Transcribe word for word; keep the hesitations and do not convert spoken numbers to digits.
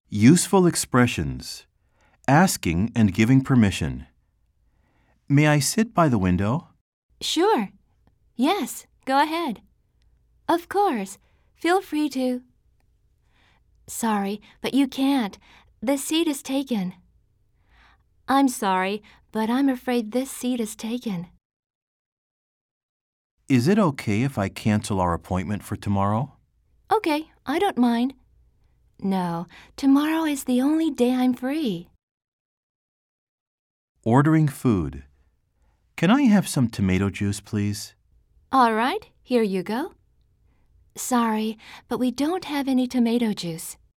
Useful expressions. Asking and giving permission. May I sit by the window? Sure. Yes, go ahead. Of course. Feel free to. Sorry, but you can't. The seat is taken. I'm sorry, but I'm afraid this seat is taken. Is it okay if I cancel our appointment for tomorrow? Okay, I don't mind. No, tomorrow is the only day I'm free. Ordering food. Can I have some tomato juice, please? All right, here you go. Sorry, but we don't have any tomato juice.